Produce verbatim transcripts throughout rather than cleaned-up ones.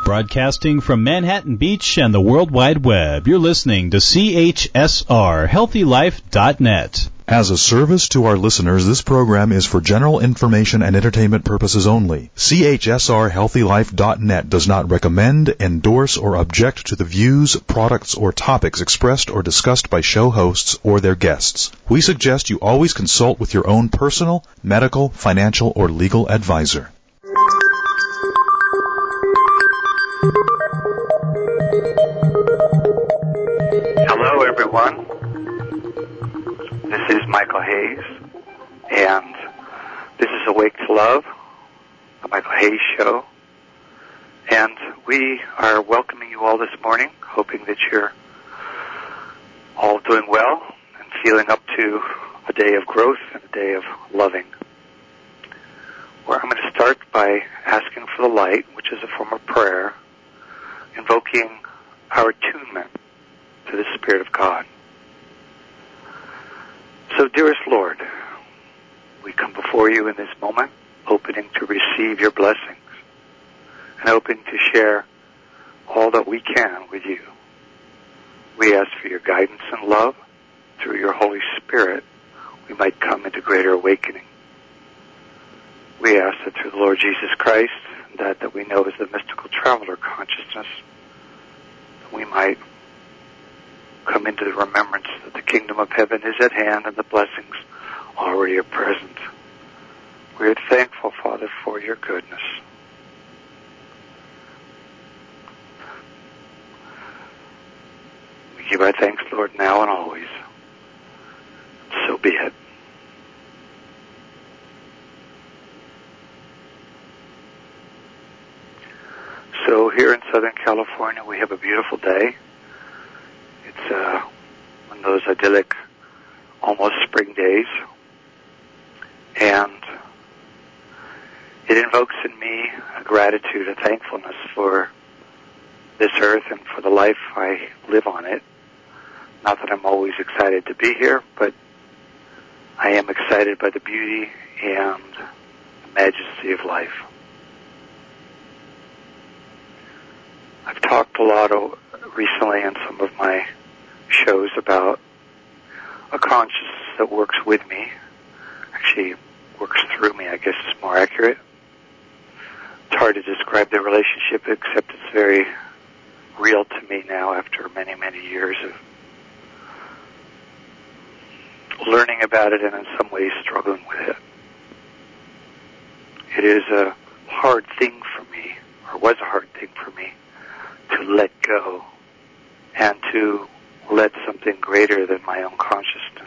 Broadcasting from Manhattan Beach and the World Wide Web, you're listening to C H S R Healthy Life dot net. As a service to our listeners, this program is for general information and entertainment purposes only. C H S R Healthy Life dot net does not recommend, endorse, or object to the views, products, or topics expressed or discussed by show hosts or their guests. We suggest you always consult with your own personal, medical, financial, or legal advisor. Hello, everyone. This is Michael Hayes, and this is Awake to Love, the Michael Hayes Show. And we are welcoming you all this morning, hoping that you're all doing well and feeling up to a day of growth and a day of loving. Where I'm going to start by asking for the light, which is a form of prayer, invoking our attunement to the Spirit of God. So, dearest Lord, we come before you in this moment, opening to receive your blessings and open to share all that we can with you. We ask for your guidance and love. Through your Holy Spirit, we might come into greater awakening. We ask that through the Lord Jesus Christ, that that we know as the mystical traveler consciousness, that we might come into the remembrance that the kingdom of heaven is at hand and the blessings already are present. We are thankful, Father, for your goodness. We give our thanks, Lord, now and always. So be it. So here in Southern California, we have a beautiful day. It's uh, one of those idyllic, almost spring days. And it invokes in me a gratitude, a thankfulness for this earth and for the life I live on it. Not that I'm always excited to be here, but I am excited by the beauty and the majesty of life. I've talked a lot recently in some of my shows about a consciousness that works with me, actually works through me, I guess is more accurate. It's hard to describe the relationship, except it's very real to me now after many, many years of learning about it and in some ways struggling with it. It is a hard thing for me, or was a hard thing for me, to let go and to let something greater than my own consciousness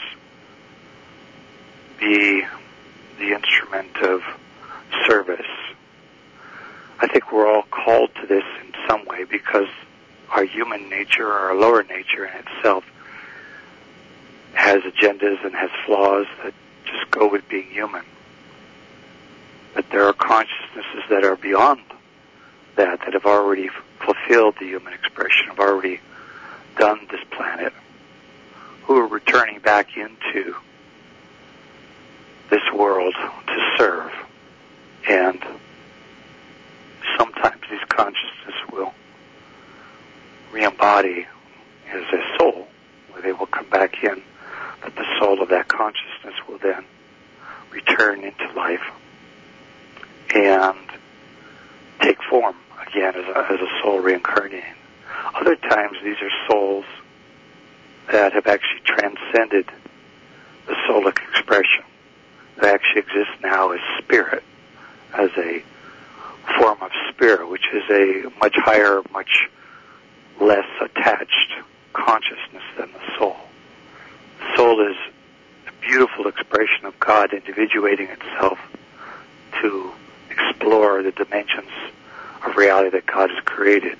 be the instrument of service. I think we're all called to this in some way because our human nature, or our lower nature in itself, has agendas and has flaws that just go with being human. But there are consciousnesses that are beyond that, that have already fulfilled the human expression, have already done this planet, who are returning back into this world to serve. And sometimes these consciousnesses will re-embody as a soul, where they will come back in, but the soul of that consciousness will then return into life and take form again as a, as a soul reincarnating. Other times these are souls that have actually transcended the soulic expression, that actually exist now as spirit, as a form of spirit, which is a much higher, much less attached consciousness than the soul. The soul is a beautiful expression of God individuating itself to explore the dimensions of reality that God has created.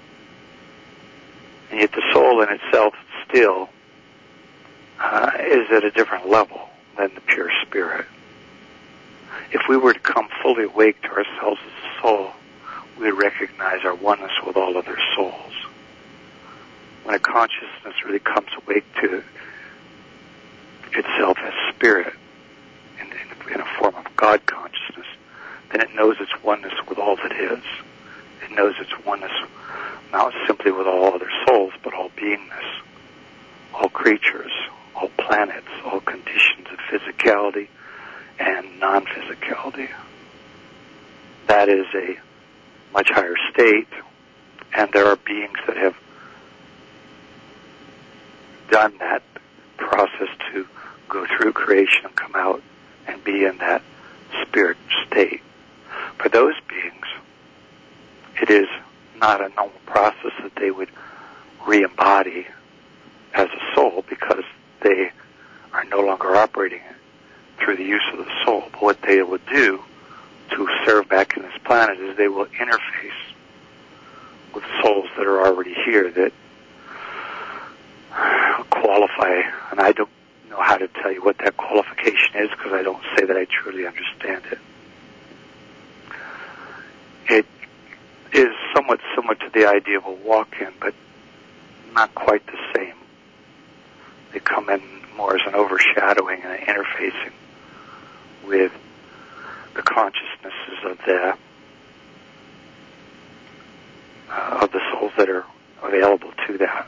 And yet the soul in itself still uh, is at a different level than the pure spirit. If we were to come fully awake to ourselves as a soul, we would recognize our oneness with all other souls. When a consciousness really comes awake to itself as spirit, in, in, in a form of God consciousness, then it knows its oneness with all that is. It knows its oneness not simply with all other souls, but all beingness, all creatures, all planets, all conditions of physicality and non-physicality. That is a much higher state, and there are beings that have done that process to go through creation and come out and be in that spirit state. For those beings, it is not a normal process that they would re-embody as a soul, because they are no longer operating through the use of the soul. But what they will do to serve back in this planet is they will interface with souls that are already here that qualify, and I don't know how to tell you what that qualification is, because I don't say that I truly understand it. It is somewhat similar to the idea of a walk-in, but not quite the same. They come in more as an overshadowing and an interfacing with the consciousnesses of the uh, of the souls that are available to that.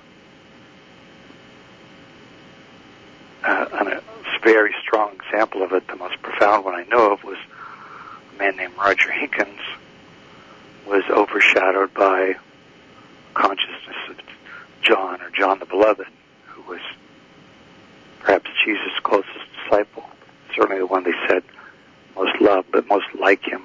Uh, and a very strong example of it, the most profound one I know of, was a man named Roger Hinkins, was overshadowed by consciousness of John, or John the Beloved, who was perhaps Jesus' closest disciple, certainly the one they said most loved, but most like him.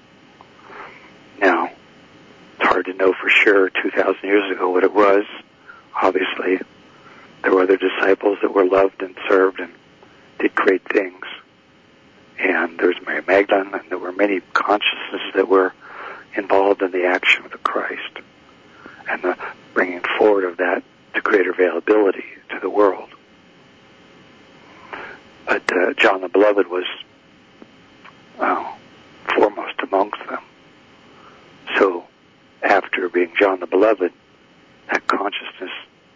Now, it's hard to know for sure two thousand years ago what it was. Obviously, there were other disciples that were loved and served and did great things. And there was Mary Magdalene, and there were many consciousnesses that were involved in the action of the Christ and the bringing forward of that to greater availability to the world. But uh, John the Beloved was uh, foremost amongst them. So after being John the Beloved, that consciousness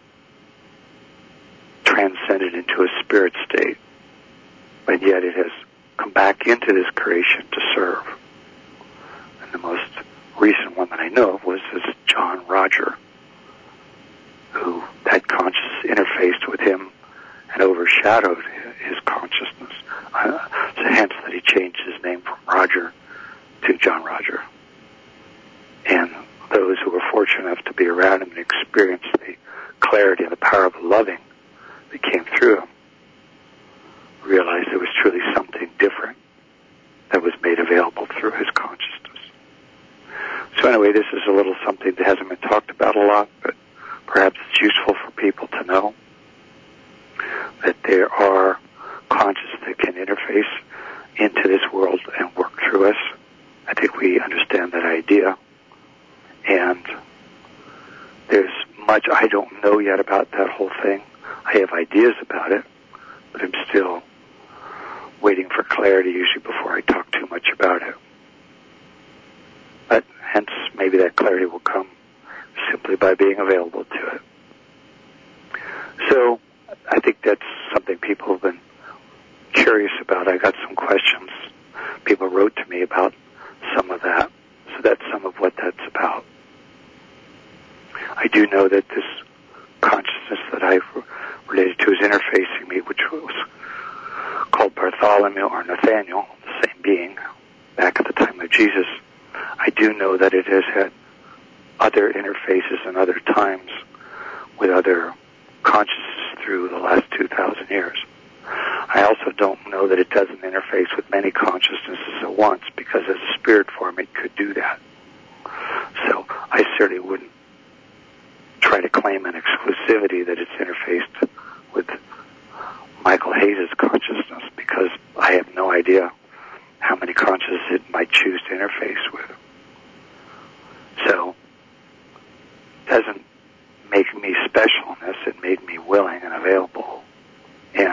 transcended into a spirit state, but yet it has come back into this creation to serve. And the most recent one that I know of was this John Roger, who that consciousness interfaced with him and overshadowed his consciousness. Uh, so hence that he changed his name from Roger to John Roger. And those who were fortunate enough to be around him and experience the clarity and the power of the loving that came through him realized there was truly something different that was made available through his consciousness. So anyway, this is a little something that hasn't been talked about a lot, but perhaps it's useful for people to know that there are consciousness that can interface into this world and work through us. I think we understand that idea. And there's much I don't know yet about that whole thing. I have ideas about it, but I'm still waiting for clarity usually before I talk too much about it. But hence, maybe that clarity will come simply by being available to it. So I think that's something people have been curious about. I got some questions. People wrote to me about some of that. So that's some of what that's about. I do know that this consciousness that I related to is interfacing me, which was called Bartholomew or Nathaniel, the same being, back at the time of Jesus. I do know that it has had other interfaces and other times with other consciousnesses through the last two thousand years. I also don't know that it doesn't interface with many consciousnesses at once, because as a spirit form it could do that. So I certainly wouldn't try to claim an exclusivity that it's interfaced with Michael Hayes' consciousness, because I have no idea how many consciousnesses it might choose to interface with. So it doesn't make me special in this. It made me willing and available. And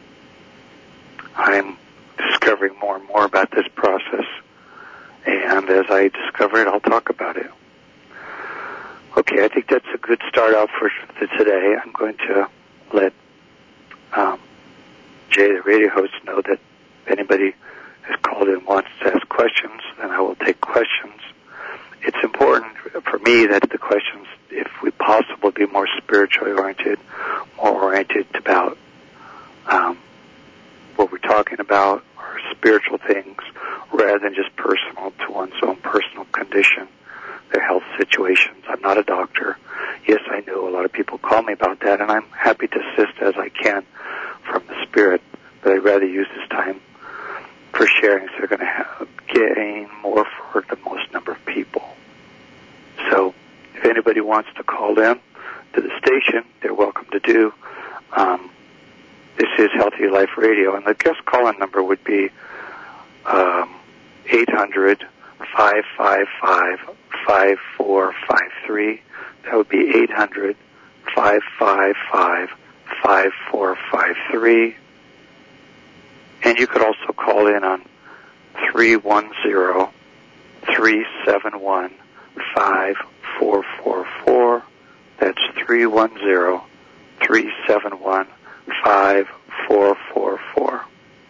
I'm discovering more and more about this process. And as I discover it, I'll talk about it. Okay, I think that's a good start out for today. I'm going to let um, Jay, the radio host, know that if anybody has called in and wants to ask questions, then I will take questions. it's important for me that the questions, if we possible, be more spiritually oriented, more oriented about um, what we're talking about, or spiritual things, rather than just personal to one's own personal condition, their health situations. I'm not a doctor. Yes, I know a lot of people call me about that, and I'm happy to assist as I can from the Spirit, but I'd rather use this time for sharing so they're going to have, gain more for the most number of people. So if anybody wants to call in to the station, they're welcome to do. Um, this is Healthy Life Radio, and the guest call-in number would be um, eight hundred, five five five, five four five three. That would be eight hundred, five five five, five four five three. And you could also call in on three one zero, three seven one, five four four four. That's three one zero, three seven one, five four four four.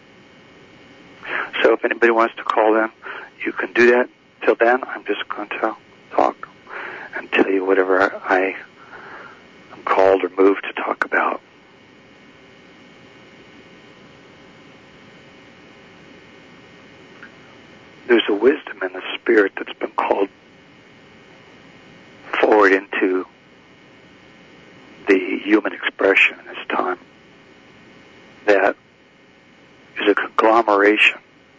So if anybody wants to call in, you can do that. Till then, I'm just going to talk and tell you whatever I am called or moved to talk about. There's a wisdom in the Spirit that's been called forward into the human expression in this time that is a conglomeration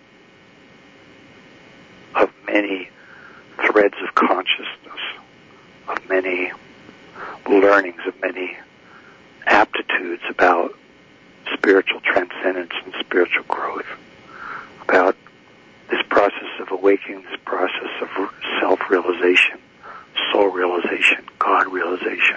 of many threads of consciousness, of many learnings, of many aptitudes about spiritual transcendence and spiritual growth, about this process of awakening, this process of self-realization, soul realization, God realization.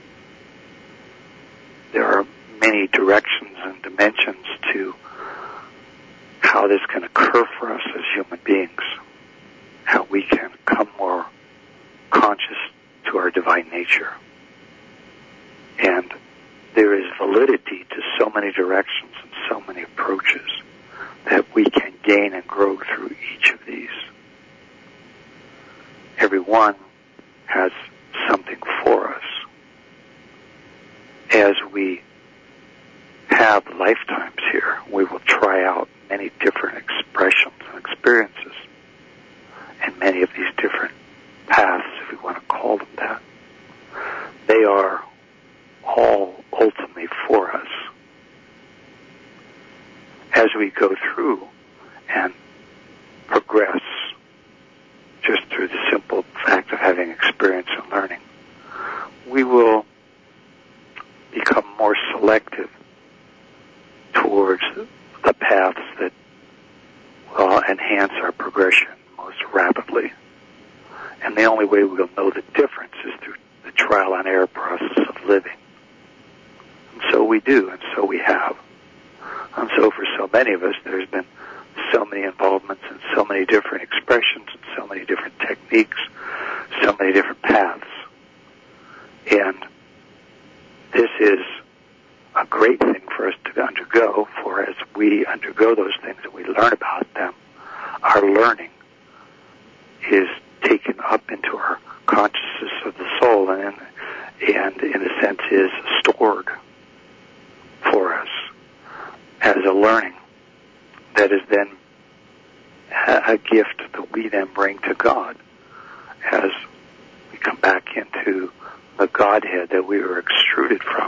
There are many directions and dimensions to how this can occur for us as human beings, how we can come more conscious to our divine nature. And there is validity to so many directions and so many approaches that we can gain and grow through each of these. Every one has something for us. As we have lifetimes here, we will try out many different expressions and experiences, and many of these different paths, if we want to call them that. They are all ultimately for us. As we go through and progress just through the simple fact of having experience and learning, we will become more selective towards the paths that will enhance our progression most rapidly. And the only way we'll know the difference is through the trial and error process of living. And so we do, and so we have. And so for so many of us, there's been so many involvements and so many different expressions and so many different techniques, so many different paths. And this is a great thing for us to undergo, for as we undergo those things and we learn about them, our learning is taken up into our consciousness of the soul and in, and in a sense is stored for us as a learning that is then a gift that we then bring to God as we come back into the Godhead that we were extruded from.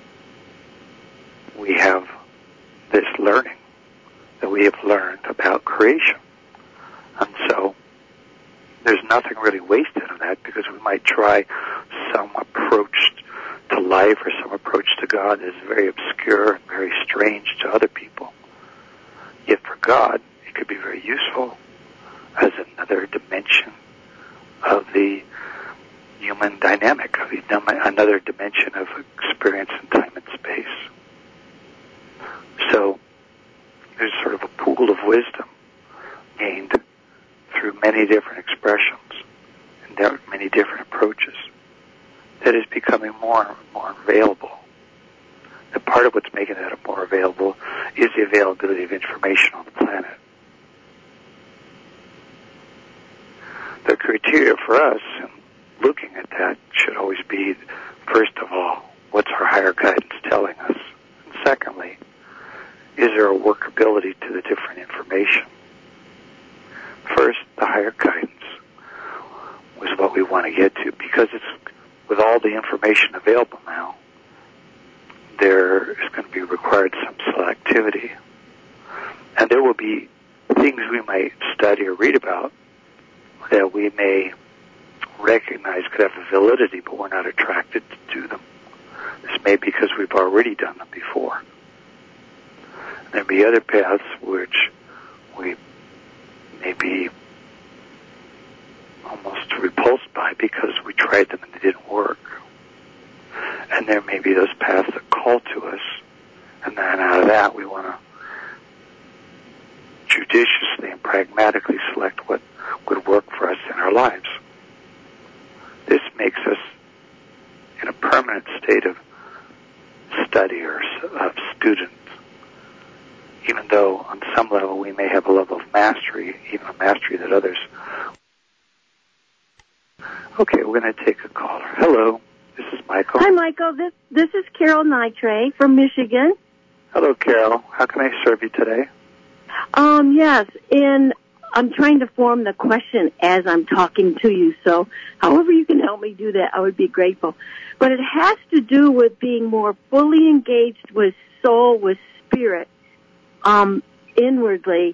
We have this learning that we have learned about creation. And so there's nothing really wasted in that, because we might try some approach to life or some approach to God that is very obscure and very strange to other people. Yet for God, it could be very useful as another dimension of the human dynamic, of another dimension of experience in time and space. So there's sort of a pool of wisdom gained through many different expressions and there are many different approaches that is becoming more and more available. And part of what's making that more available is the availability of information on the planet. the criteria for us in looking at that should always be, first of all, what's our higher guidance telling us? And secondly, is there a workability to the different information? First, the higher guidance was what we want to get to, because it's with all the information available now, there is going to be required some selectivity. And there will be things we might study or read about that we may recognize could have a validity, but we're not attracted to them. This may be because we've already done them before. There may be other paths which we may be almost repulsed by because we tried them and they didn't work. And there may be those paths that call to us, and then out of that we want to judiciously and pragmatically select what would work for us in our lives. This makes us in a permanent state of study or of student, even though on some level we may have a level of mastery, even a mastery that others. Okay, we're going to take a caller. Hello, this is Michael. Hi, Michael. This this is Carol Nitre from Michigan. Hello, Carol. How can I serve you today? Um, yes, and I'm trying to form the question as I'm talking to you, so however you can help me do that, I would be grateful. But it has to do with being more fully engaged with soul, with spirit, um, inwardly.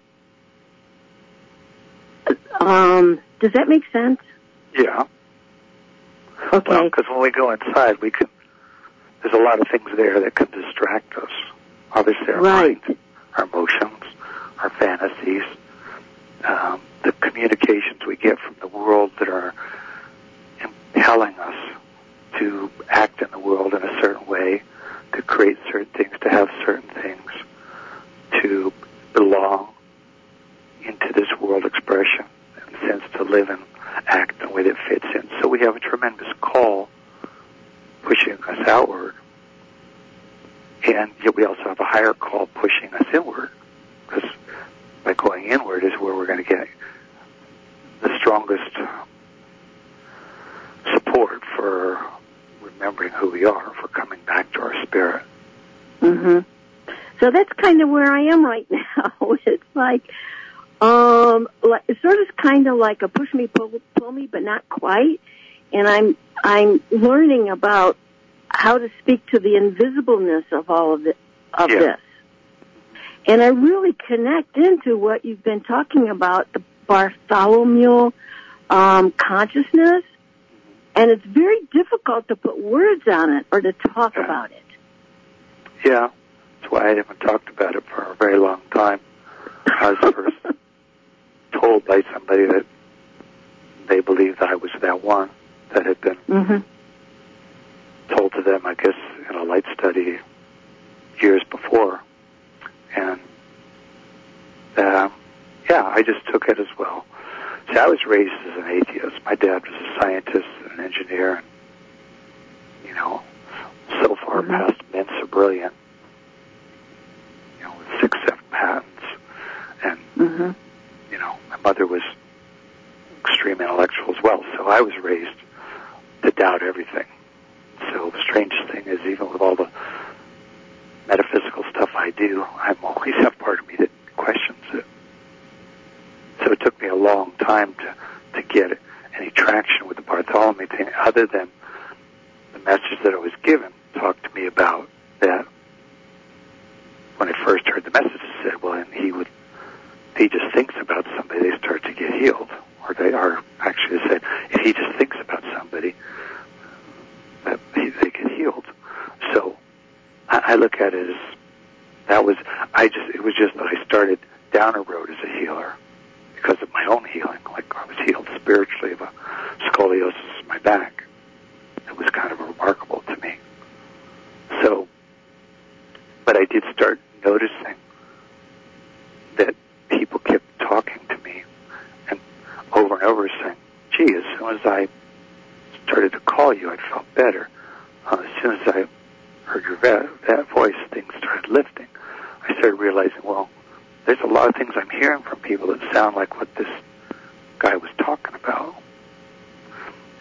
Um, does that make sense? Yeah. Okay. Well, because when we go inside, we can. There's a lot of things there that can distract us. Obviously, our right. mind, our emotions, our fantasies, um, the communications we get from the world that are impelling us to act in the world in a certain way, to create certain things, to have certain things, to belong into this world expression, in the sense to live and act in a way that fits in. So we have a tremendous call pushing us outward, and yet we also have a higher call pushing us inward, because by going inward is where we're going to get the strongest support for remembering who we are, for coming back to our spirit. Mm-hmm. So that's kind of where I am right now. It's like, um, like, it's sort of kind of like a push me, pull, pull me, but not quite. And I'm I'm learning about how to speak to the invisibleness of all of it, of yeah. this. And I really connect into what you've been talking about, the Bartholomew um, consciousness. And it's very difficult to put words on it or to talk yeah. about it. Yeah, that's why I haven't talked about it for a very long time. I was first told by somebody that they believed I was that one that had been mm-hmm. told to them, I guess, in a light study years before. And, uh, yeah, I just took it as well. See, I was raised as an atheist. My dad was a scientist and an engineer, and, you know, so far mm-hmm. past Mensa brilliant, you know, with six, seven patents. And, mm-hmm. you know, my mother was extreme intellectual as well, so I was raised to doubt everything. So the strangest thing is, even with all the metaphysical stuff I do, I always have part of me that questions it. So it took me a long time to, to get any traction with the Bartholomew thing, other than the message that I was given talked to me about that. When I first heard the message, it said, well, and he would, if he just thinks about somebody, they start to get healed. Or they are, actually, they said, if he just thinks about somebody, that he, they get healed. So I, I look at it as, that was, I just, it was just that I started down a road as a healer because of my own healing. Like, I was healed spiritually of a scoliosis in my back. It was kind of remarkable to me. So, but I did start noticing that people kept talking to me and over and over saying, gee, as soon as I started to call you, I felt better. Uh, as soon as I heard your that, that voice, things started lifting. I started realizing, well, there's a lot of things I'm hearing from people that sound like what this guy was talking about.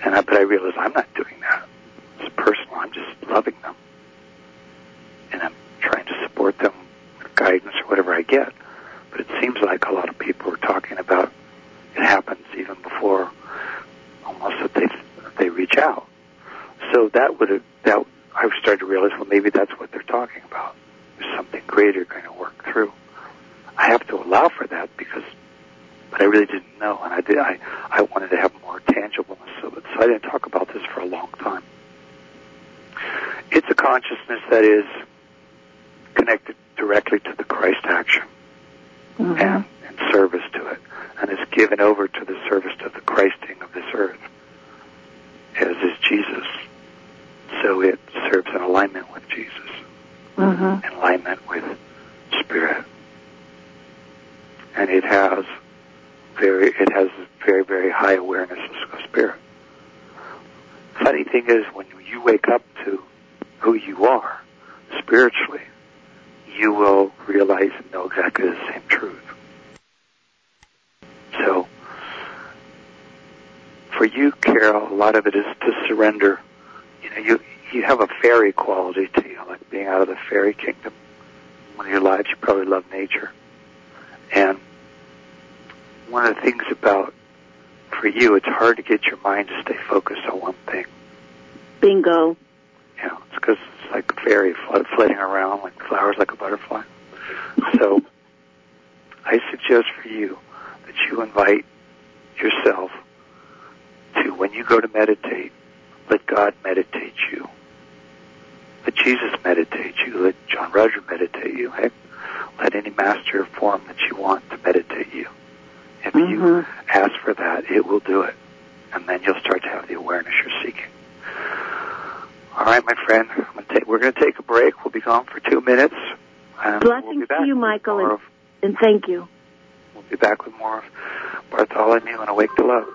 And I, but I realize I'm not doing that. It's personal. I'm just loving them. And I'm trying to support them with guidance or whatever I get. But it seems like a lot of people are talking about it happens even before almost that they they reach out. So that would have, that I've started to realize, well, maybe that's what they're talking about. There's something greater going to work through. I have to allow for that because, but I really didn't know, and I did. I, I wanted to have more tangibleness of it, so I didn't talk about this for a long time. It's a consciousness that is connected directly to the Christ action mm-hmm. and in service to it, and is given over to the service to the Christing of this earth, as is Jesus. So it serves in alignment with Jesus, mm-hmm. in alignment with Spirit, and it has very, it has very, very high awareness of Spirit. Funny thing is, when you wake up to who you are spiritually, you will realize and know exactly the same truth. So, for you, Carol, a lot of it is to surrender. You know, you you have a fairy quality to you, like being out of the fairy kingdom. One of your lives, you probably love nature. And one of the things about, for you, it's hard to get your mind to stay focused on one thing. Bingo. You know, it's because it's like a fairy floating around, like flowers, like a butterfly. So, I suggest for you that you invite yourself to, when you go to meditate, let God meditate you. Let Jesus meditate you. Let John Roger meditate you. Heck, let any master of form that you want to meditate you. If mm-hmm. you ask for that, it will do it. And then you'll start to have the awareness you're seeking. All right, my friend, I'm gonna take, we're going to take a break. We'll be gone for two minutes. And Blessings we'll be back to you, Michael, and, of, and thank you. We'll be back with more of Bartholomew and Awake to Love.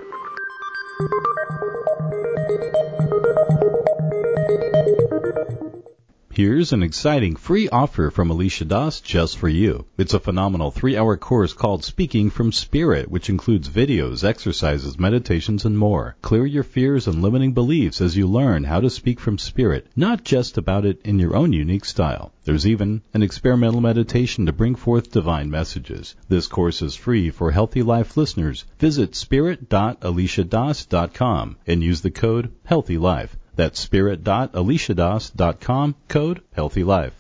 Here's an exciting free offer from Alicia Das just for you. It's a phenomenal three-hour course called Speaking from Spirit, which includes videos, exercises, meditations, and more. Clear your fears and limiting beliefs as you learn how to speak from spirit, not just about it in your own unique style. There's even an experimental meditation to bring forth divine messages. This course is free for Healthy Life listeners. Visit spirit dot alicia das dot com and use the code HEALTHYLIFE. That's spirit dot alicia das dot com, code HEALTHYLIFE.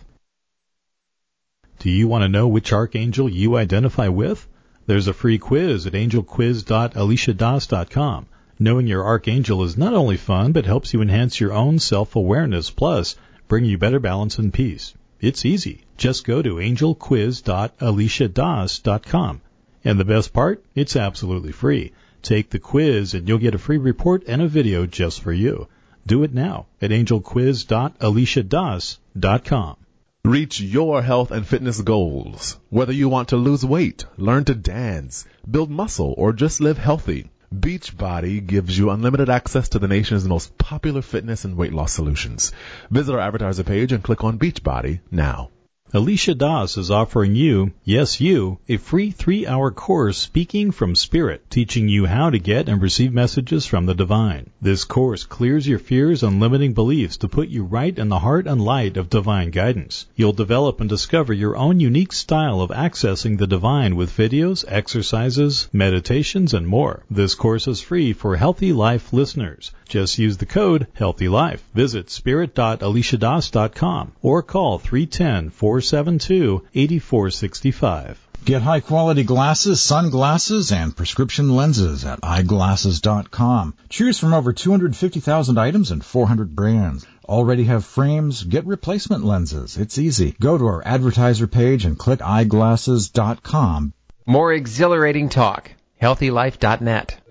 Do you want to know which archangel you identify with? There's a free quiz at angel quiz dot alicia das dot com. Knowing your archangel is not only fun, but helps you enhance your own self-awareness, plus bring you better balance and peace. It's easy. Just go to angel quiz dot alicia das dot com. And the best part? It's absolutely free. Take the quiz and you'll get a free report and a video just for you. Do it now at angel quiz dot alicia das dot com. Reach your health and fitness goals. Whether you want to lose weight, learn to dance, build muscle, or just live healthy, Beachbody gives you unlimited access to the nation's most popular fitness and weight loss solutions. Visit our advertiser page and click on Beachbody now. Alicia Das is offering you, yes you, a free three-hour course Speaking from Spirit, teaching you how to get and receive messages from the divine. This course clears your fears and limiting beliefs to put you right in the heart and light of divine guidance. You'll develop and discover your own unique style of accessing the divine with videos, exercises, meditations, and more. This course is free for Healthy Life listeners. Just use the code HEALTHYLIFE. Visit spirit dot alicia das dot com or call three one zero, four seven two, eight four six five. Get high-quality glasses, sunglasses, and prescription lenses at eyeglasses dot com. Choose from over two hundred fifty thousand items and four hundred brands. Already have frames? Get replacement lenses. It's easy. Go to our advertiser page and click eyeglasses dot com. More exhilarating talk. healthy life dot net.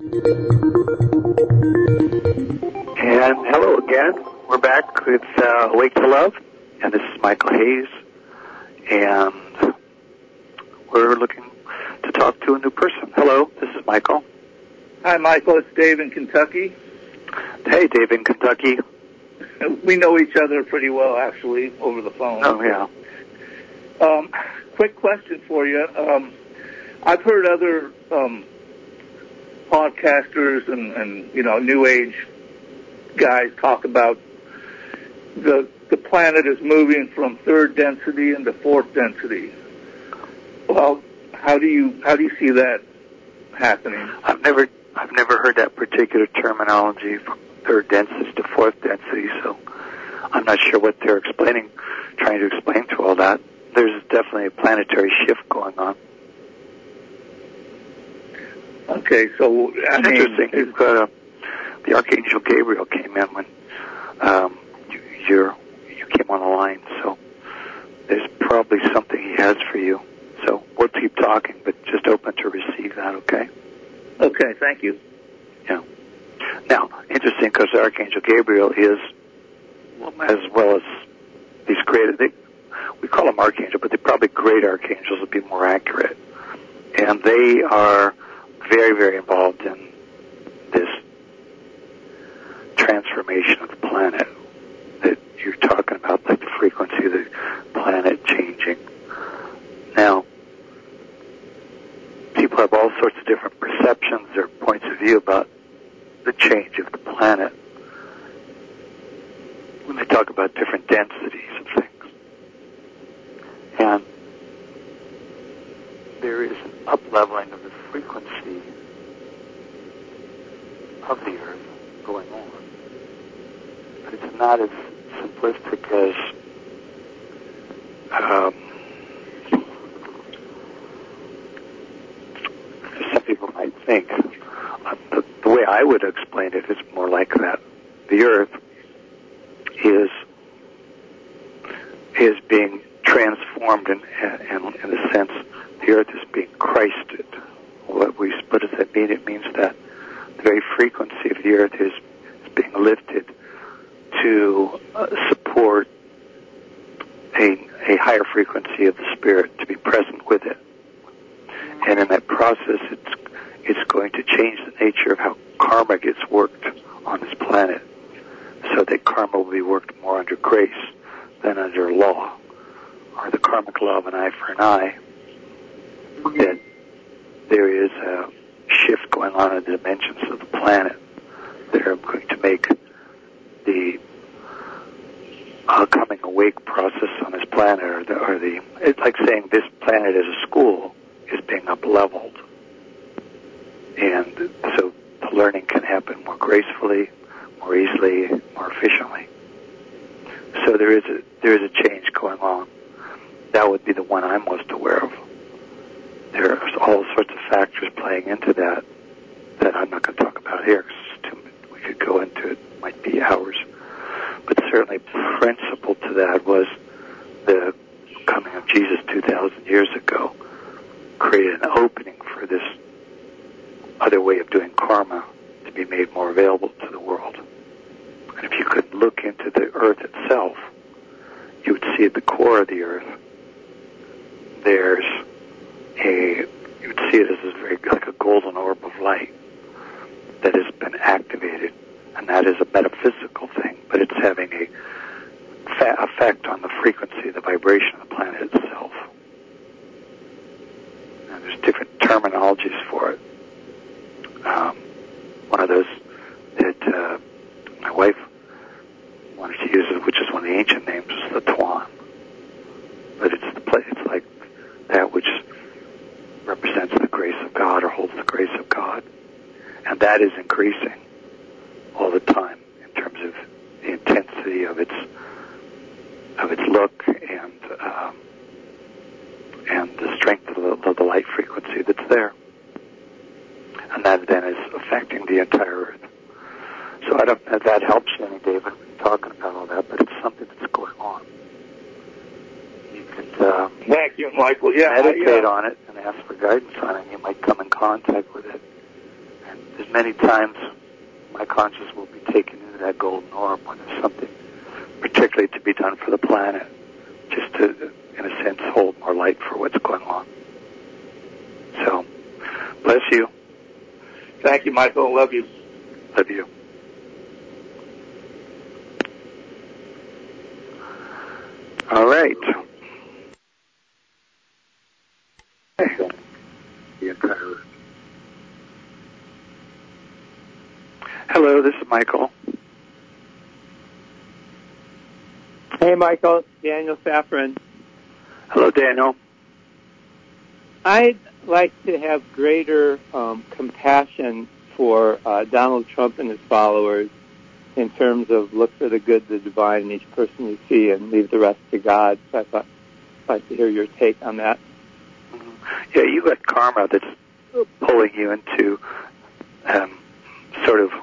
And hello again. We're back with uh, Awake to Love, and this is Michael Hayes, and we're looking to talk to a new person. Hello, this is Michael. Hi, Michael. It's Dave in Kentucky. Hey, Dave in Kentucky. We know each other pretty well, actually, over the phone. Oh, yeah. Um, quick question for you. Um, I've heard other um, podcasters and, and you know New Age guys talk about the the planet is moving from third density into fourth density. Well, how do you how do you see that happening? I've never I've never heard that particular terminology from third density to fourth density, so I'm not sure what they're explaining, trying to explain to all that. There's definitely a planetary shift going on. Okay, so I it's mean, interesting. You've got a, the Archangel Gabriel came in when um, you, you're, you came on the line, so there's probably something he has for you. So we'll keep talking, but just open to receive that, okay? Okay, thank you. Yeah. Now, interesting, because the Archangel Gabriel is, well, as well as these great, they, we call them archangels, but they're probably great archangels would be more accurate. And they are very, very involved in this transformation of the planet that you're talking about, like the frequency of the planet changing. Now, people have all sorts of different perceptions or points of view about the change of the planet when they talk about different densities of things. And there is an up-leveling of the frequency of the Earth going on. But it's not as simplistic as um, some people might think. Uh, the, the way I would explain it is more like that. The Earth is is being transformed in, in, in the sense the Earth is being Christed. What, we, what does that mean? It means that the very frequency of the Earth is, is being lifted to uh, support a, a higher frequency of the Spirit, to be present with it. And in that process, it's it's going to change the nature of how karma gets worked on this planet, so that karma will be worked more under grace than under law, or the karmic law of an eye for an eye. That there is a shift going on in the dimensions of the planet that are going to make the uh, coming awake process on this planet, or the, or the it's like saying this planet as a school is being up-leveled. And so the learning can happen more gracefully, more easily, more efficiently. So there is a there is a change going on. That would be the one I'm most aware of. There's all sorts of factors playing into that that I'm not going to talk about here, because we could go into it, it might be hours. But certainly principal to that was the coming of Jesus two thousand years ago, created an opening for this other way of doing karma to be made more available to the world. And if you could look into the Earth itself, you would see at the core of the Earth, there's a, you would see it as a very, like a golden orb of light that has been activated, and that is a metaphysical thing, but it's having a fa- effect on the frequency, the vibration of the planet itself. And there's different terminologies for it. Um, one of those that uh, my wife wanted to use, which is one of the ancient names, is the Tuan. But it's the place, it's like that which represents the grace of God or holds the grace of God, and that is increasing all the time in terms of the intensity of its of its look and um, and the strength of the, of the light frequency that's there. And that then is affecting the entire Earth. So I don't know if that helps you any, David, talking about all that, but it's something that's going on. You could uh, Thank you, Michael. Yeah, meditate I, uh, on it and ask for guidance on it, and you might come in contact with it. And there's many times my conscience will be taken into that golden orb when there's something particularly to be done for the planet, just to, in a sense, hold more light for what's going on. So, bless you. Thank you, Michael. Love you. Love you. All right. The entire Earth. Michael. Hey, Michael. Daniel Safran. Hello, Daniel. I'd like to have greater um, compassion for uh, Donald Trump and his followers in terms of look for the good, the divine in each person you see and leave the rest to God. So I thought I'd like to hear your take on that. Mm-hmm. Yeah, you got karma that's pulling you into um, sort of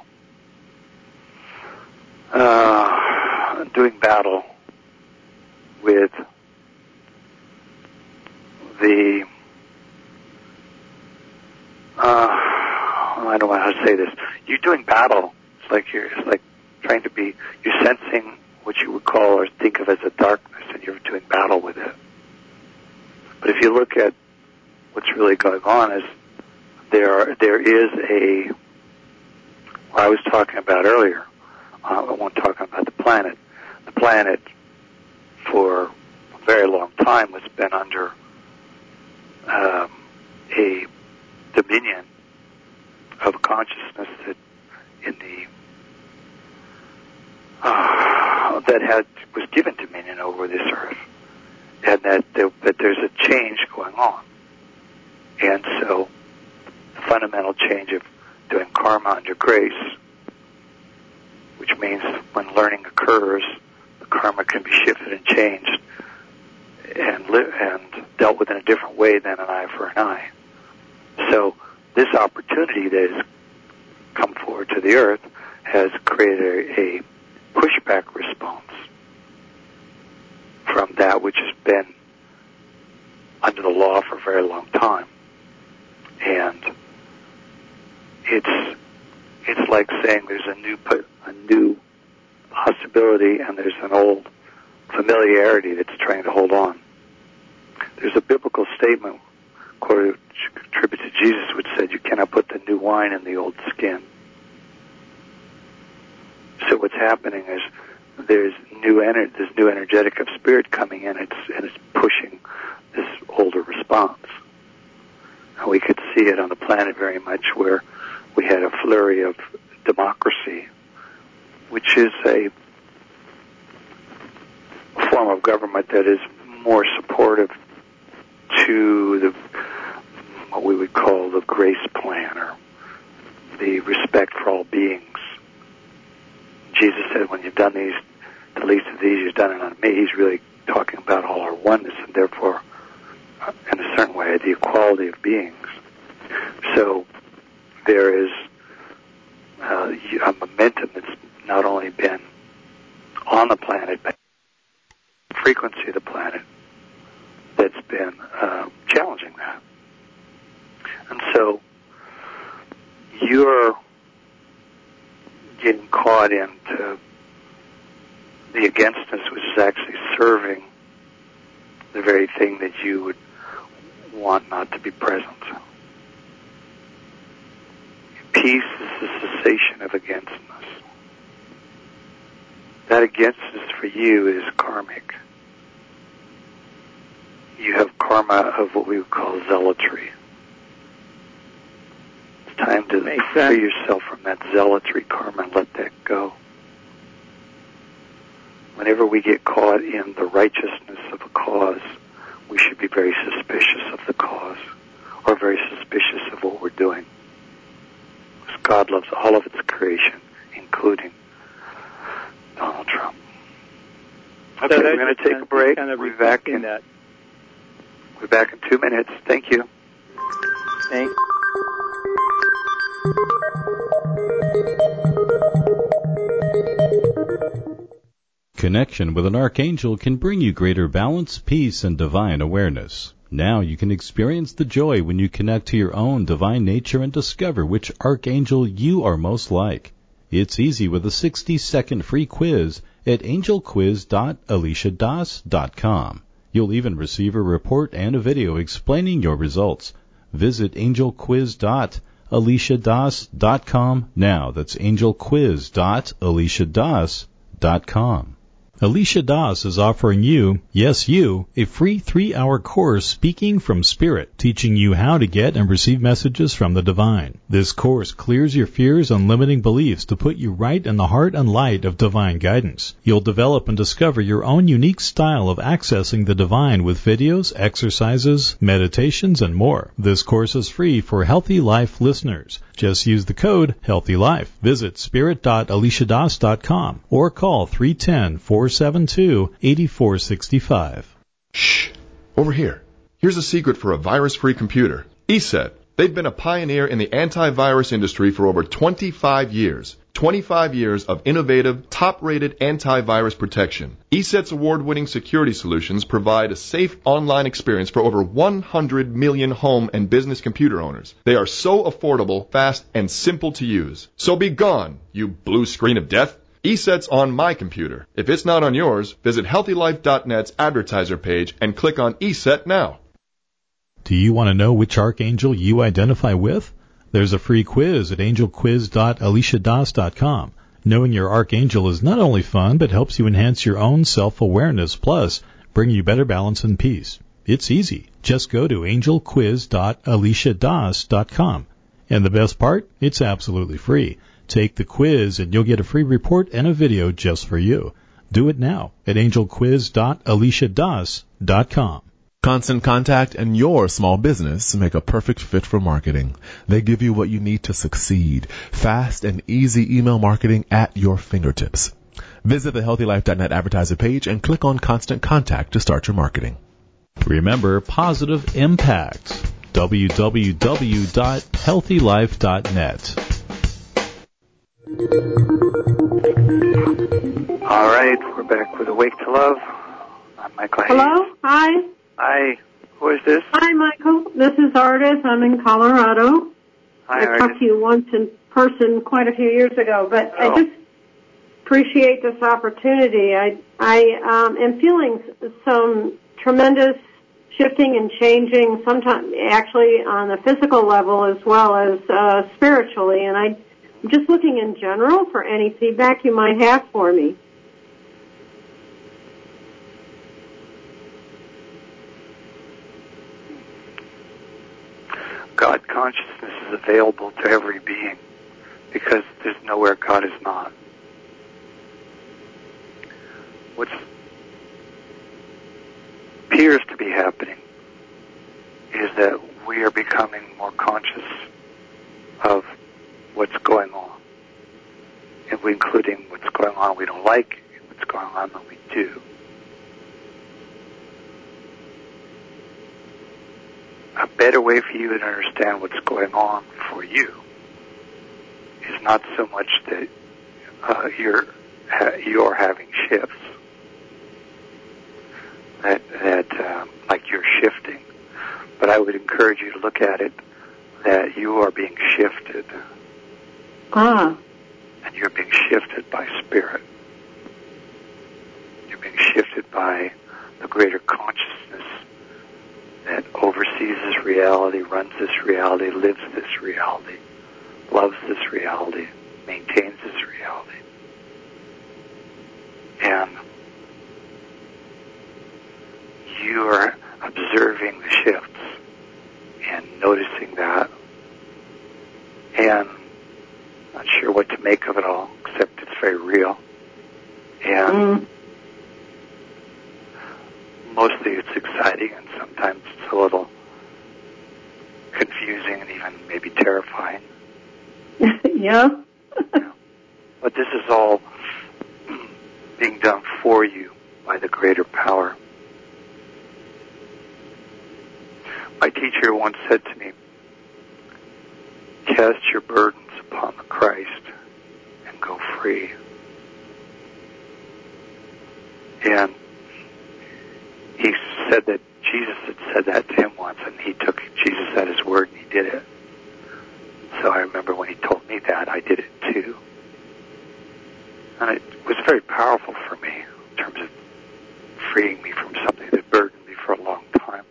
uh, doing battle with the uh, I don't know how to say this. You're doing battle. It's like you're it's like trying to be. You're sensing what you would call or think of as a darkness, and you're doing battle with it. But if you look at what's really going on, is there are, there is a what I was talking about earlier. Uh, I wasn't talking about the planet. The planet for a very long time has been under um, a dominion of consciousness that in the uh, that had was given dominion over this earth, and that there, that there's a change going on, and so the fundamental change of doing karma under grace, which means when learning occurs, the karma can be shifted and changed and li- and dealt with in a different way than an eye for an eye. So this opportunity that has come forward to the earth has created a, a pushback response from that which has been under the law for a very long time. And it's it's like saying there's a new a new possibility and there's an old familiarity that's trying to hold on. There's a biblical statement quoted attributed to Jesus which said you cannot put the new wine in the old skin. So what's happening is there's new ener- this new energetic of spirit coming in, it's, and it's pushing this older response. And we could see it on the planet very much where we had a flurry of democracy, which is a form of government that is more supportive to the what we would call the grace plan or the respect for all beings. Jesus said, when you've done these, the least of these, you've done it on me. He's really talking about all our oneness and therefore, in a certain way, the equality of beings. So there is uh, a momentum that's not only been on the planet, but the frequency of the planet that's been uh, challenging that. And so you're getting caught into the againstness, which is actually serving the very thing that you would want not to be present. Peace is the cessation of againstness. That againstness for you is karmic. You have karma of what we would call zealotry. It's time to Makes free sense. yourself from that zealotry karma and let that go. Whenever we get caught in the righteousness of a cause, we should be very suspicious of the cause, or very suspicious of what we're doing. Because God loves all of its creation, including Donald Trump. Okay, So we're going to take a break. Kind of we'll be back in that. we'll be back in two minutes. Thank you. Thanks. Connection with an archangel can bring you greater balance, peace, and divine awareness. Now you can experience the joy when you connect to your own divine nature and discover which archangel you are most like. It's easy with a sixty-second free quiz at angel quiz dot alicia das dot com. You'll even receive a report and a video explaining your results. Visit angel quiz dot alicia das dot com now. That's angel quiz dot alicia das dot com. Alicia Das is offering you, yes you, a free three-hour course Speaking from Spirit, teaching you how to get and receive messages from the divine. This course clears your fears and limiting beliefs to put you right in the heart and light of divine guidance. You'll develop and discover your own unique style of accessing the divine with videos, exercises, meditations, and more. This course is free for Healthy Life listeners. Just use the code HEALTHYLIFE. Visit spirit dot alicia das dot com or call three one zero, four seven two, eight four six five. Shh! Over here. Here's a secret for a virus-free computer. ESET. They've been a pioneer in the antivirus industry for over twenty-five years. twenty-five years of innovative, top-rated antivirus protection. ESET's award-winning security solutions provide a safe online experience for over one hundred million home and business computer owners. They are so affordable, fast, and simple to use. So be gone, you blue screen of death. ESET's on my computer. If it's not on yours, visit healthy life dot net's advertiser page and click on ESET now. Do you want to know which archangel you identify with? There's a free quiz at angel quiz dot alicia das dot com. Knowing your archangel is not only fun, but helps you enhance your own self-awareness, plus bring you better balance and peace. It's easy. Just go to angel quiz dot alicia das dot com. And the best part? It's absolutely free. Take the quiz and you'll get a free report and a video just for you. Do it now at angel quiz dot alicia das dot com. Constant Contact and your small business make a perfect fit for marketing. They give you what you need to succeed. Fast and easy email marketing at your fingertips. Visit the healthy life dot net advertiser page and click on Constant Contact to start your marketing. Remember Positive Impact. w w w dot healthy life dot net. All right, we're back with Awake to Love. I'm Michael Hayes. Hello? Hi. Hi. Who is this? Hi, Michael. This is Ardis. I'm in Colorado. Hi, I Ardis. talked to you once in person quite a few years ago, but Oh. I just appreciate this opportunity. I I um, am feeling some tremendous shifting and changing, sometimes actually on the physical level as well as uh, spiritually, and I, I'm just looking in general for any feedback you might have for me. God consciousness is available to every being because there's nowhere God is not. What appears to be happening is that we are becoming more conscious of what's going on, and we including what's going on we don't like and what's going on that we do. A better way for you to understand what's going on for you is not so much that uh, you're ha- you're having shifts, that that um, like you're shifting, but I would encourage you to look at it that you are being shifted, Ah. and you're being shifted by spirit. You're being shifted by the greater consciousness that oversees this reality, runs this reality, lives this reality, loves this reality, maintains this reality. And you are observing the shifts and noticing that, and not sure what to make of it all, except it's very real. And Mm. mostly it's exciting, and sometimes it's a little confusing and even maybe terrifying. Yeah. But this is all being done for you by the greater power. My teacher once said to me, cast your burdens upon the Christ and go free. And he said that Jesus had said that to him once, and he took Jesus at his word and he did it. So I remember when he told me that, I did it too. And it was very powerful for me in terms of freeing me from something that burdened me for a long time.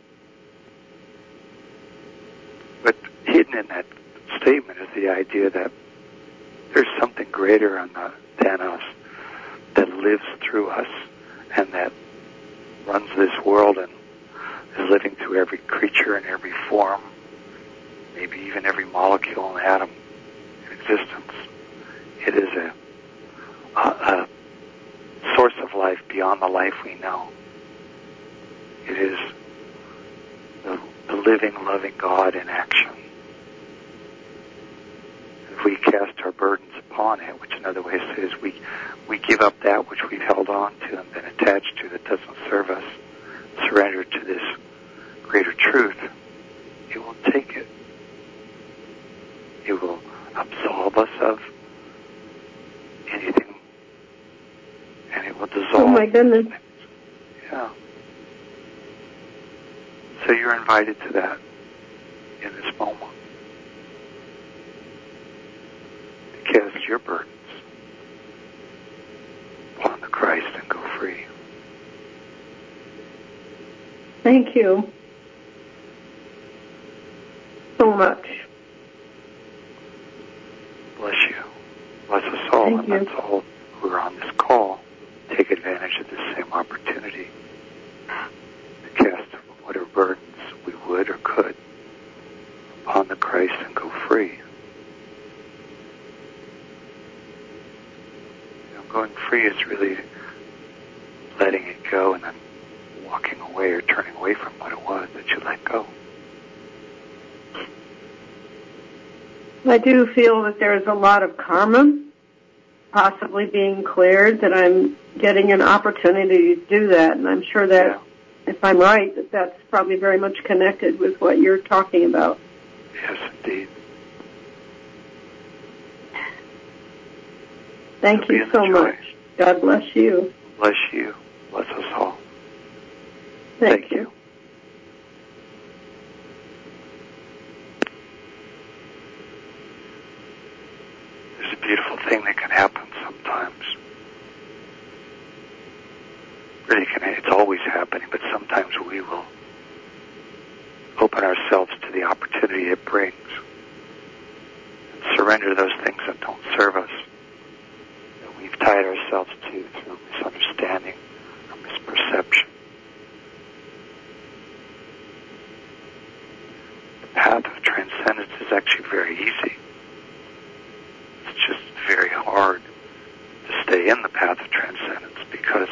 But hidden in that statement is the idea that there's something greater on the, than us that lives through us and that runs this world and is living through every creature in every form, maybe even every molecule and atom in existence. It is a, a, a source of life beyond the life we know. It is the, the living, loving God in action. If we cast our burdens upon it, which another way says we we give up that which we've held on to and been attached to that doesn't serve us, surrender to this greater truth, it will take it. It will absolve us of anything, and it will dissolve. Oh my goodness. Yeah. So you're invited to that in this moment. To cast your burdens upon the Christ and go free. Thank you so much. Bless you. Bless us all. Thank and you. Let's all who are on this call take advantage of this same opportunity to cast whatever burdens we would or could upon the Christ and go free. You know, going free is really letting it go and then walking away or turning away from what it was that you let go. I do feel that there's a lot of karma possibly being cleared, that I'm getting an opportunity to do that, and I'm sure that, yeah. if I'm right, that that's probably very much connected with what you're talking about. Yes, indeed. Thank you so much. God bless you. Bless you. Bless us all. Thank, Thank you. There's a beautiful thing that can happen sometimes. Really can, it's always happening, but sometimes we will open ourselves to the opportunity it brings and surrender those things that don't serve us, that we've tied ourselves to through misunderstanding or misperception. The path of transcendence is actually very easy. It's just very hard to stay in the path of transcendence because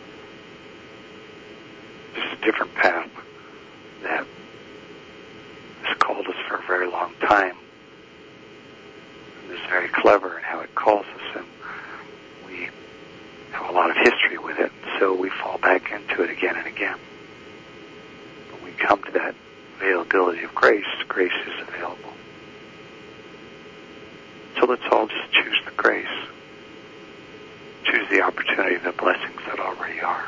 there's a different path that has called us for a very long time and is very clever in how it calls us, and we have a lot of history with it, so we fall back into it again and again. When we come to that availability of grace, grace is available. So let's all just choose the grace. Choose the opportunity of the blessings that already are.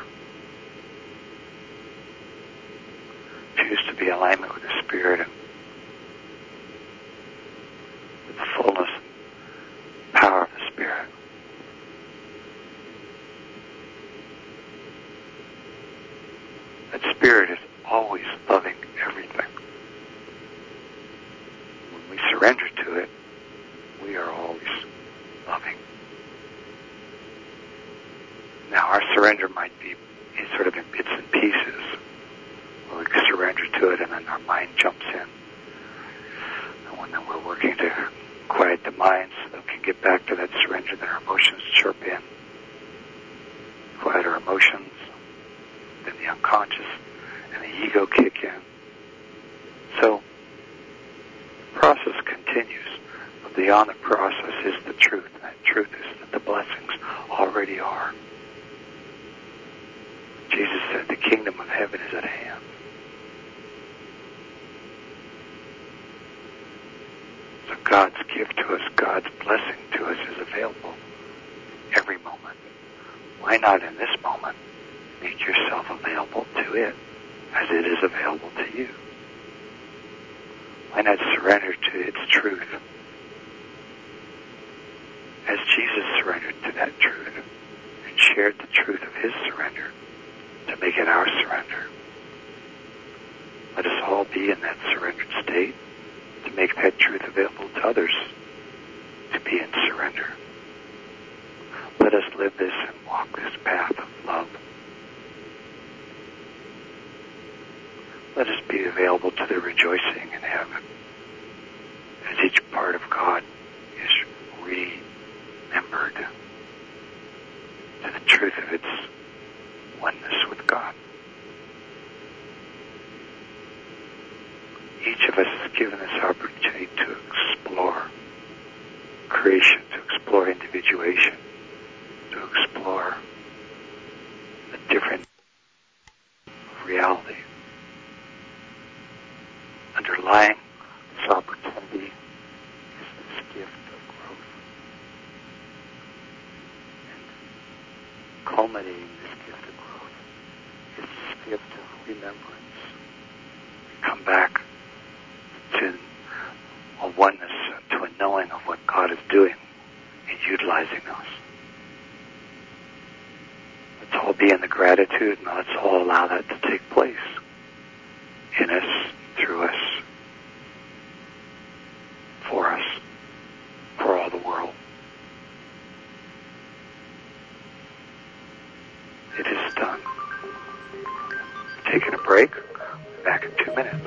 Choose to be in alignment with the Spirit and with the fullness and power of the Spirit. That Spirit is always loving everything. When we surrender to it, we are always loving. Now, our surrender might be sort of in bits and pieces, where we surrender to it and then our mind jumps in. And when then we're working to quiet the mind so that we can get back to that surrender, then our emotions chirp in. Quiet our emotions, then the unconscious and the ego kick in. So, the process continues. But beyond the process is the truth, and that truth is that the blessings already are. Jesus said the kingdom of heaven is at hand. So God's gift to us, God's blessing to us is available every moment. Why not in this moment make yourself available to it as it is available to you? Why not surrender to its truth as Jesus surrendered to that truth and shared the truth of his surrender to make it our surrender? Let us all be in that surrendered state to make that truth available to others to be in surrender. Let us live this and walk this path of love let us be available to the rejoicing in heaven as each part of God is remembered to the truth of its oneness with God. Each of us is given this opportunity to explore creation, to explore individuation, to explore the different reality. Underlying this opportunity is this gift of growth. And culminating this gift of growth is this gift of remembrance. We come back to a oneness, to a knowing of what God is doing in utilizing us. Let's all be in the gratitude, and let's all allow that to take place in us, through us, for us, for all the world. It is done. Taking a break. Back in two minutes.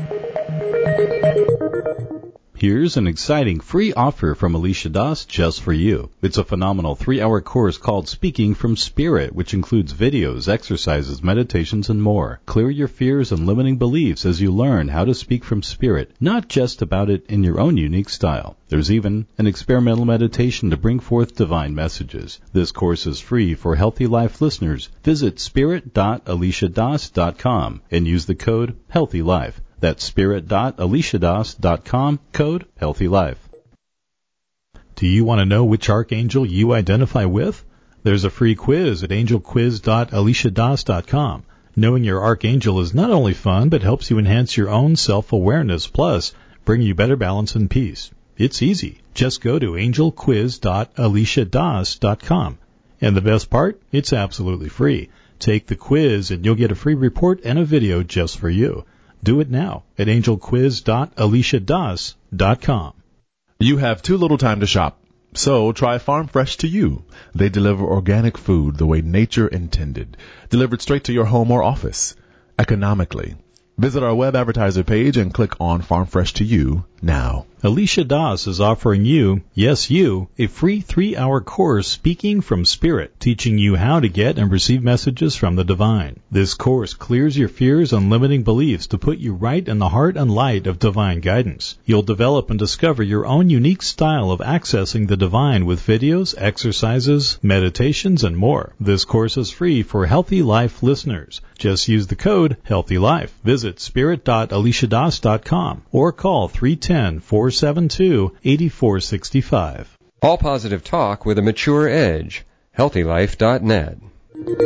Here's an exciting free offer from Alicia Das just for you. It's a phenomenal three-hour course called Speaking from Spirit, which includes videos, exercises, meditations, and more. Clear your fears and limiting beliefs as you learn how to speak from spirit, not just about it in your own unique style. There's even an experimental meditation to bring forth divine messages. This course is free for Healthy Life listeners. Visit spirit dot alicia das dot com and use the code HEALTHYLIFE. That's spirit dot alicia das dot com, code HEALTHYLIFE. Do you want to know which archangel you identify with? There's a free quiz at angel quiz dot alicia das dot com. Knowing your archangel is not only fun, but helps you enhance your own self-awareness, plus bring you better balance and peace. It's easy. Just go to angel quiz dot alicia das dot com. And the best part? It's absolutely free. Take the quiz and you'll get a free report and a video just for you. Do it now at angel quiz dot alicia das dot com. You have too little time to shop, so try Farm Fresh to You. They deliver organic food the way nature intended, delivered straight to your home or office, economically. Visit our web advertiser page and click on Farm Fresh to You now. Alicia Das is offering you, yes you, a free three-hour course Speaking from Spirit, teaching you how to get and receive messages from the divine. This course clears your fears and limiting beliefs to put you right in the heart and light of divine guidance. You'll develop and discover your own unique style of accessing the divine with videos, exercises, meditations, and more. This course is free for Healthy Life listeners. Just use the code HEALTHYLIFE. Visit spirit dot alicia das dot com or call three one zero, four seven two, eight four six five. All positive talk with a mature edge. healthy life dot net. To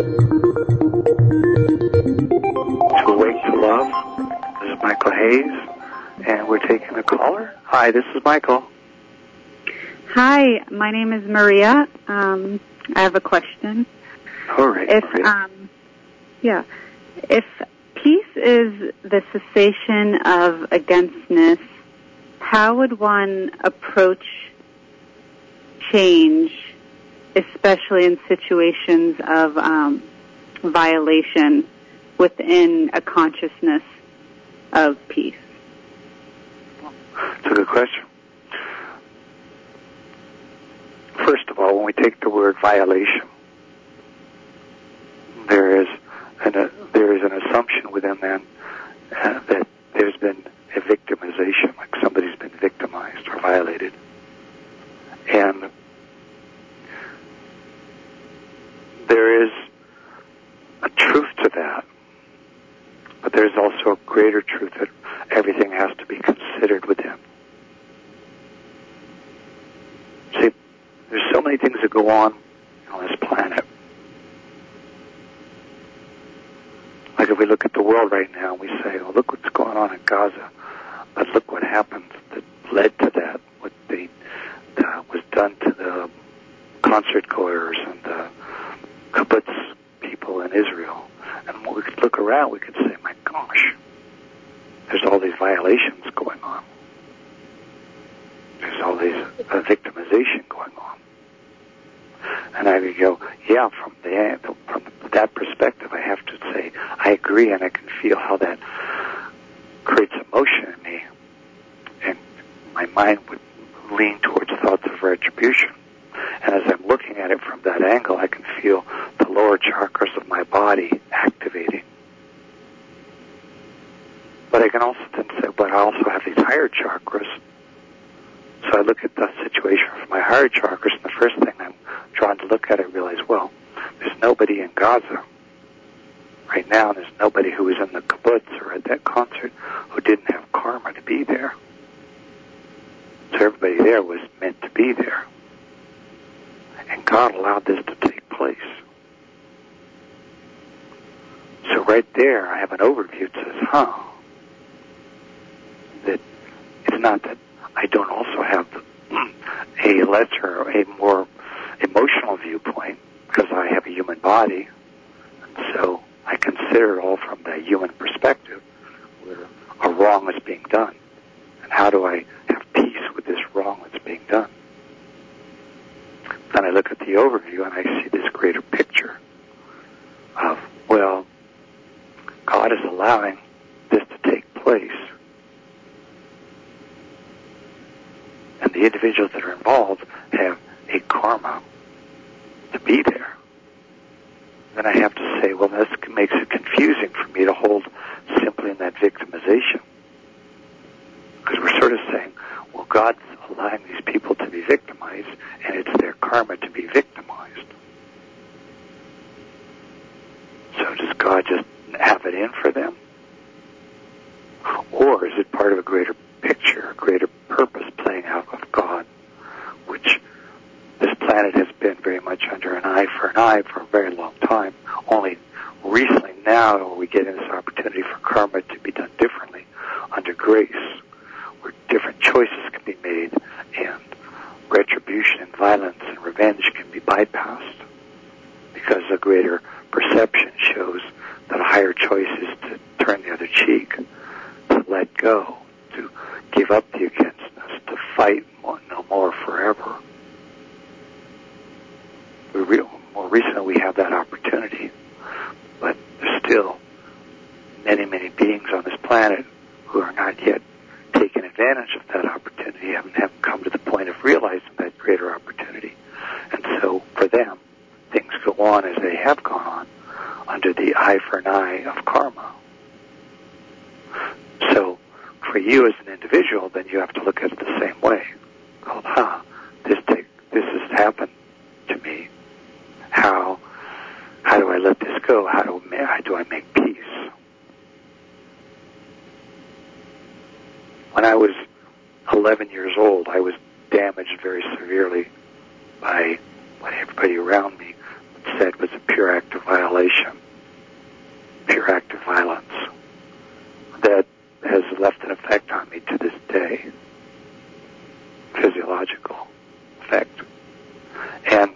Awake to Love. This is Michael Hayes, and we're taking a caller. Hi, this is Michael. Hi, my name is Maria. Um, I have a question. All right, if, Maria. Um, yeah. If peace is the cessation of againstness, how would one approach change, especially in situations of um, violation within a consciousness of peace? That's a good question. First of all, when we take the word violation, there is an, uh, there is an assumption within that uh, that there's been a victimization, like somebody's been victimized or violated. And there is a truth to that, but there's also a greater truth that everything has to be considered within. See, there's so many things that go on on this planet. Like if we look at the world right now and we say, well, look what's going on in Gaza, but look what happened that led to that, what they, uh, was done to the concert goers and the kibbutz people in Israel. And when we could look around, we could say, my gosh, there's all these violations going on. There's all these uh, victimization going on. And I would go, yeah, from the from that perspective, I have to say I agree, and I can feel how that creates emotion in me, and my mind would lean towards thoughts of retribution. And as I'm looking at it from that angle, I can feel the lower chakras of my body activating. But I can also then say, but I also have these higher chakras. So I look at the situation from my higher chakras, and the first thing I'm drawn to look at, I realize, well, there's nobody in Gaza right now, and there's nobody who was in the kibbutz or at that concert who didn't have karma to be there. So everybody there was meant to be there. And God allowed this to take place. So right there, I have an overview that says, huh, that it's not that I don't also have a lesser, a more emotional viewpoint, because I have a human body. So I consider it all from the human perspective, where a wrong is being done. And how do I have peace with this wrong that's being done? Then I look at the overview and I see this greater picture of, well, God is allowing this to take place. And the individuals that are involved have a karma to be there. Then I have to say, well, this makes it confusing for me to hold simply in that victimization. Because we're sort of saying, well, God's allowing these people to be victimized, and it's their karma to be victimized. So does God just have it in for them? Or is it part of a greater picture, a greater purpose playing out of God, which this planet has been very much under an eye for an eye for a very long time. Only recently now we get in this opportunity for karma to be done differently under grace, where different choices can be made and retribution and violence and revenge can be bypassed, because a greater perception shows that a higher choice is to turn the other cheek, to let go, to give up the againstness, to fight more, no more forever. We re- more recently we have that opportunity, but there's still many, many beings on this planet who are not yet taking advantage of that opportunity and haven't come to the point of realizing that greater opportunity. And so for them, things go on as they have gone on under the eye for an eye of karma. So for you as an individual, then you have to look at it the same way. Called, huh, this take, this has happened to me. How how do I let this go? How do, how do I make peace? When I was eleven years old, I was damaged very severely by what everybody around me said was a pure act of violation, pure act of violence. That has left an effect on me to this day, physiological effect. And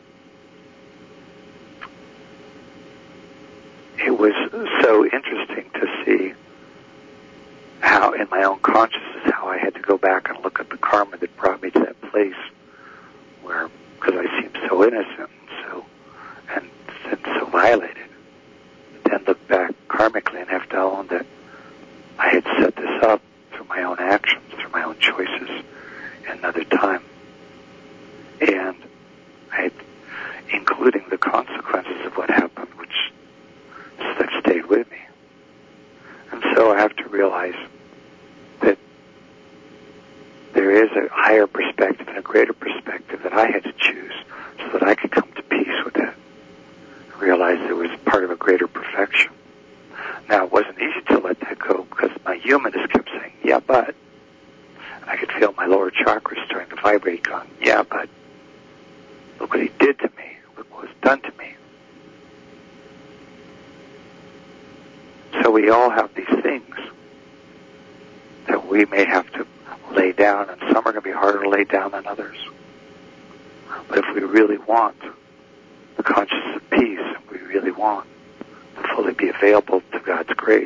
it was so interesting to see how, in my own consciousness, how I had to go back and look at the karma that brought me to that place where, because I seemed so innocent and so, and, and so violated, then look back karmically and have to own that I had set this up through my own actions, through my own choices at another time. And I had, including the consequences of what happened, which that stayed with me. And so I have to realize that there is a higher perspective and a greater perspective that I had to choose so that I could come to peace with that. I realized it was part of a greater perfection. Now, it wasn't easy to let that go because my humanness kept saying, yeah, but. And I could feel my lower chakras starting to vibrate, going, yeah, but. Look what he did to me. Look what was done to me. So we all have these things that we may have to lay down, and some are going to be harder to lay down than others. But if we really want the consciousness of peace, if we really want to fully be available to God's grace,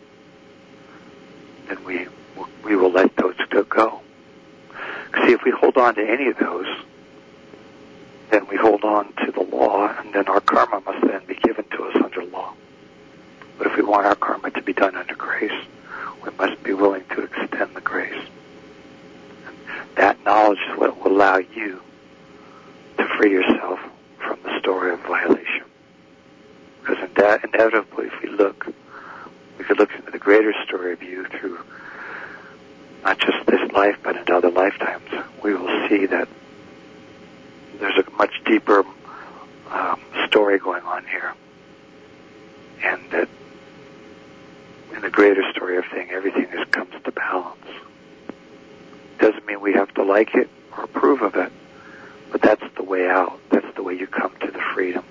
then we we will let those go. See, if we hold on to any of those, then we hold on to the law, and then our karma must then be given to us under law. But if we want our karma to be done under grace, We must be willing to extend the grace. And that knowledge is what will allow you to free yourself from the story of violation. Because in that, inevitably, if we look, we could look into the greater story of you through not just this life, but into other lifetimes. We will see that there's a much deeper um, story going on here, and that in the greater story of thing, everything is, comes to balance. Doesn't mean we have to like it or approve of it, but that's the way out. That's the way you come to the freedom.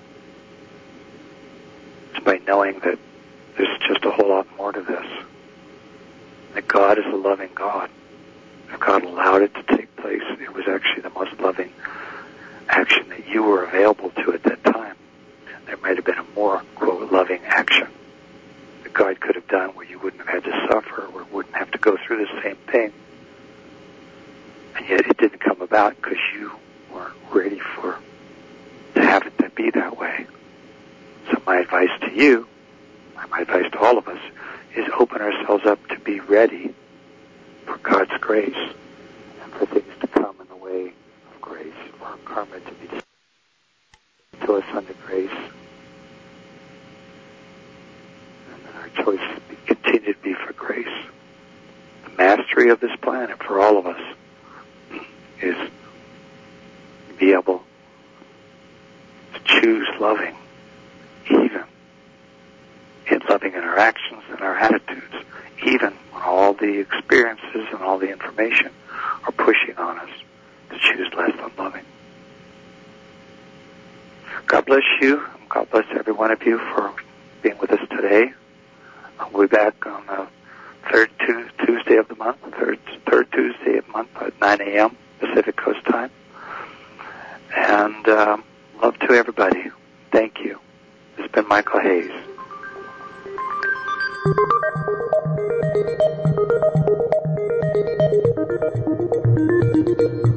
It's by knowing that there's just a whole lot more to this. That God is a loving God. If God allowed it to take place, it was actually the most loving action that you were available to at that time. There might have been a more, quote, loving action that God could have done where you wouldn't have had to suffer or wouldn't have to go through the same thing. And yet it didn't come about because you weren't ready for to have it to be that way. So my advice to you, my advice to all of us, is open ourselves up to be ready for God's grace and for things to come in the way of grace, for our karma to be to us under grace, and that our choices be, continue to be for grace. The mastery of this planet for all of us is to be able to choose loving, even in loving in our actions and our attitudes, even when all the experiences and all the information are pushing on us to choose less than loving. God bless you. God bless every one of you for being with us today. We'll be back on the third Tuesday of the month, third, third Tuesday of the month at nine a.m. Pacific Coast time. And um, love to everybody. Thank you. This has been Michael Hayes. Thank you.